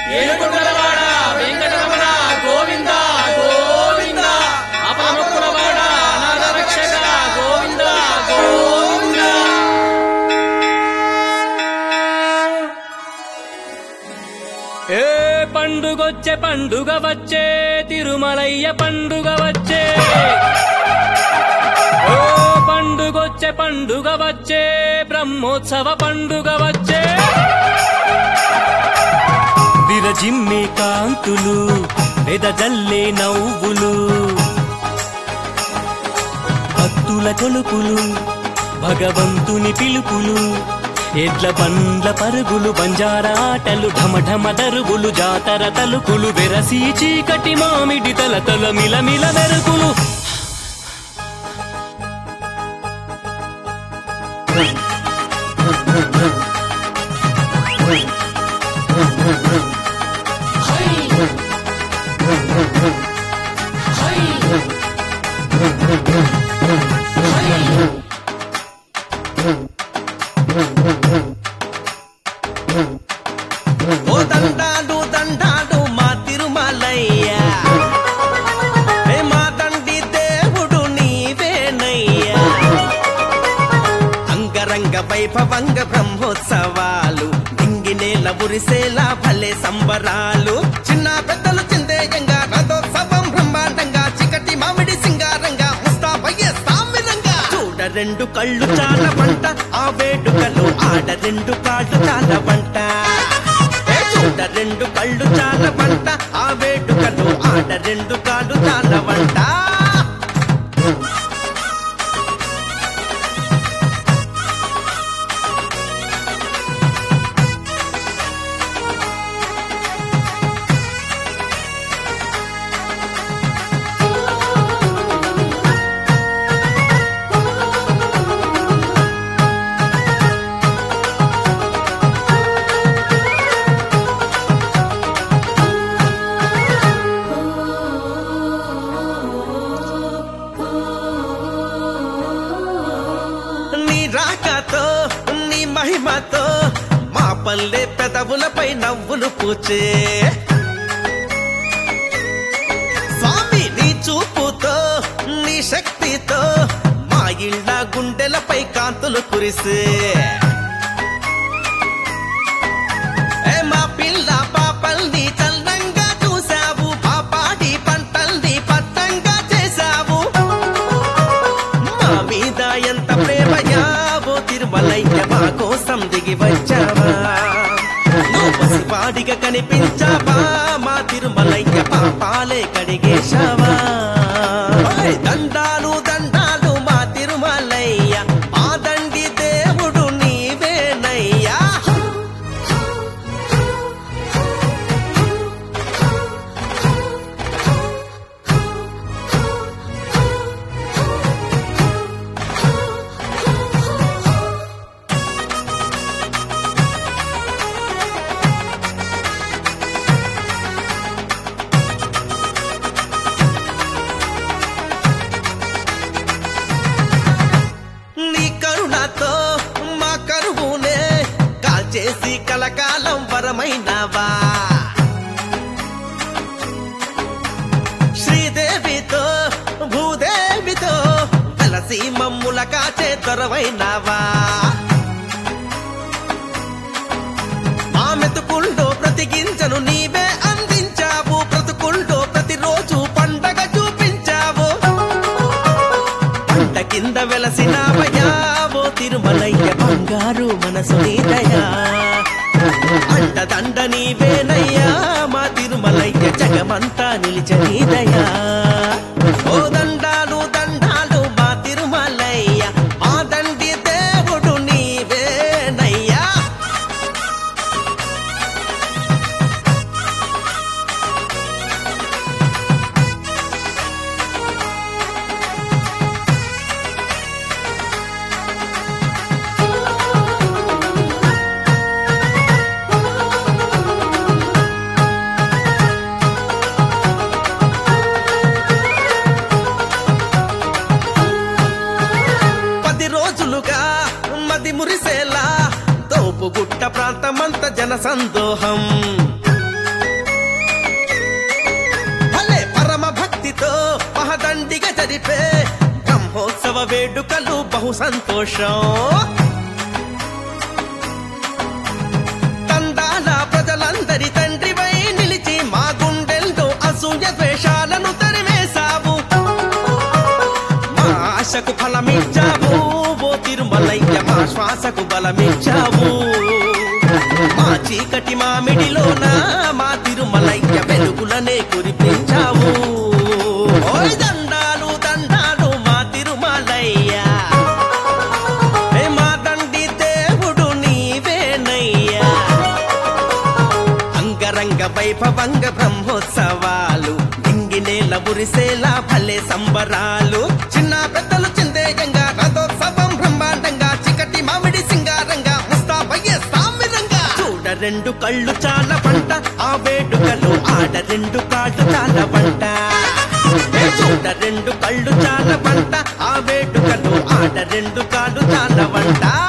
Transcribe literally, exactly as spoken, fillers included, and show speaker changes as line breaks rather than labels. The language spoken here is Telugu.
ఏడుకొండలవాడ వెంకటరమణ గోవింద గోవింద అపరమకులవాడ అనాథ రక్షక గోవింద గోవింద. ఏ పండుగొచ్చే పండుగ వచ్చే తిరుమలయ్య పండుగ వచ్చే, ఓ పండుగొచ్చే పండుగ వచ్చే బ్రహ్మోత్సవ పండుగ వచ్చే. విరజిమ్మే కాంతులు వెదజల్లే నవ్వులు, భక్తుల కొలుపులు భగవంతుని పిలుపులు, ఎడ్ల బండ్ల పరుగులు బంజారా ఆటలు ఢమఢమ దరుగులు, జాతర తలుకులు వెరసి చీకటి మామిడి తలతల మిలమిల మెరుగులు.
ఓ దండాలు దండాలు మా తిరుమలయ్య, మా తండ్రి దేవుడు నీవేనయ్యా. అంగరంగ వైభవంగ బ్రహ్మోత్సవాలు దింగినేల మురిసేలా భలే సంబరాలు, చిన్న పెద్దలు చిందేయంగా రథోత్సవం బ్రహ్మాండంగా, చికటి మామిడి సింగారంగా ముస్తాబయ్యే సామిరంగా. చూడ రెండు కళ్ళు చాలా వంట ఆ వేడుకలు, ఆడ రెండు కాళ్ళు చాలా వంట. చూడ రెండు కళ్ళు చాలా వంట ఆ వేడుకలు, ఆడ రెండు కాళ్ళు చాలా వంట. రాకతో నీ మహిమతో మా పల్లె పెదవులపై నవ్వులు పూచే, స్వామి నీ చూపుతో నీ శక్తితో మా ఇళ్ళ గుండెలపై కాంతులు కురిసే. ఏ మా పిల్ల పాపల్ని చల్లంగా చూసావు, పాపాడి పంటల్ని పట్టంగా చేసావు, మా మీద ఎంత ప్రేమయా తిరుమలయ్య మా కోసం దిగి వచ్చావా. నువ్వు పసివాడిగా కనిపించావా మా తిరుమలయ్య, పాపాలే కడిగేశావా. దండాలు దండాలు మా తిరుమలయ్య, మా దండి దేవుడు నీవేనయ్యా. చేసి కలకాలం వరమైనవా, శ్రీదేవితో భూదేవితో వెలసి మమ్ముల కాచే తొరవైనవా. మా మెతుకుల్లో ప్రతి గింజను నీవే అందించావు, బ్రతుకుల్లో ప్రతిరోజు పండగ చూపించావు. పంట కింద వెలసినావయ్యా ఓ తిరుమలయ్య, బంగారు మనసు నీదయా. అండదండ నీవేనయ్యా మా తిరుమలయ్య, జగమంతా నిలిచనీదయా. ఓ దండాలు దండాలు మా తిరుమలయ్య, మా దండి దేవుడు నీవేనయ్యా. మురిసేలా తోపుగుట్ట ప్రాంతమంత జన సందోహం, మహదండిగా జరిపే బ్రహ్మోత్సవ వేడుకలు బహు సంతోషం. తండాల ప్రజలందరి తండ్రివై నిలిచి మా గుండెల్లో అసూయ ద్వేషాలను తరిమేశావు. మా ఆశకు ఫలమిచ్చావు ఓ తిరుమలయ్య, మా శ్వాసకు బలమిచ్చావు. మా చీకటి మామిడిలోన మా తిరుమలయ్య వెలుగులనే కురిపించావు. ఓయ్ దండాలు దండాలు మా తిరుమలయ్య, మా తండ్రి దేవుడు నీవేనయ్యా. అంగరంగ వైభవంగ బ్రహ్మోత్సవాలు, ఇంగినేల ఉరిసేలా భలే సంబరాలు. చిన్న పెద్దలు చిందేయంగా రథోత్సవం బ్రహ్మాండంగా, చికటి మామిడి సింగారంగా ముస్తాబయ్యే సామిరంగా. చూడ రెండు కళ్ళు చాలా పంట, ఆ వేడుకలు ఆడ రెండు కాళ్ళు చాలా పంట. చూడ రెండు కళ్ళు చాలా పంట, ఆ వేడుకలు ఆడ రెండు కాళ్ళు చాలా వంట.